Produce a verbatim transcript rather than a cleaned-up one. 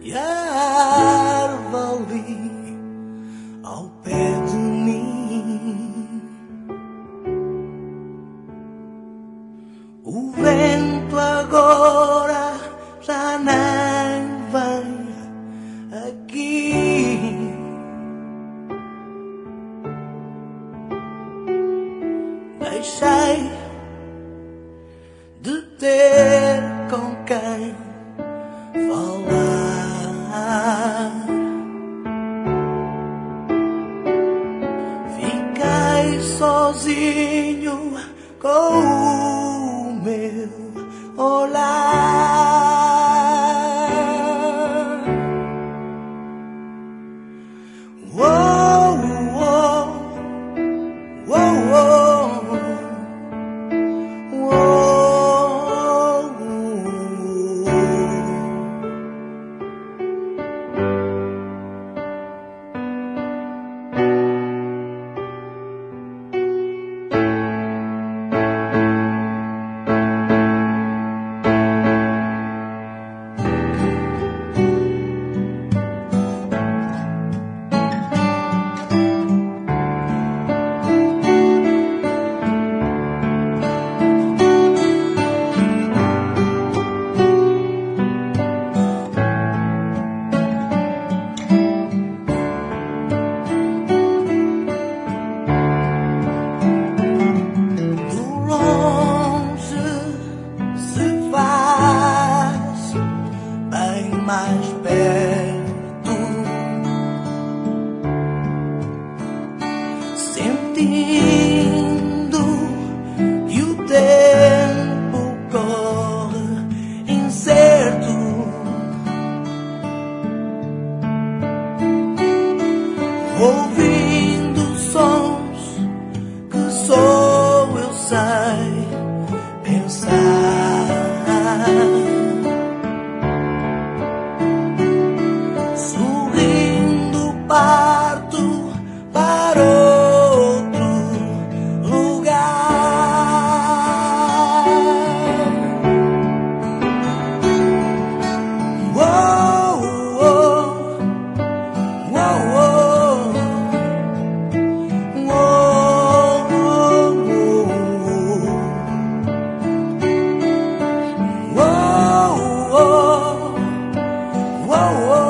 e a erva ali ao pé de mim. O vento agora já nem vem aqui. Deixei de ter com quem falar. Fiquei sozinho com o meu olhar. Uou, uou, uou, uou, uou. Mais perto, sentindo que o tempo corre incerto, ouvindo sons que só eu sei pensar. Parto para outro lugar. Uou, uou, uou, uou, uou, uou, uou, uou.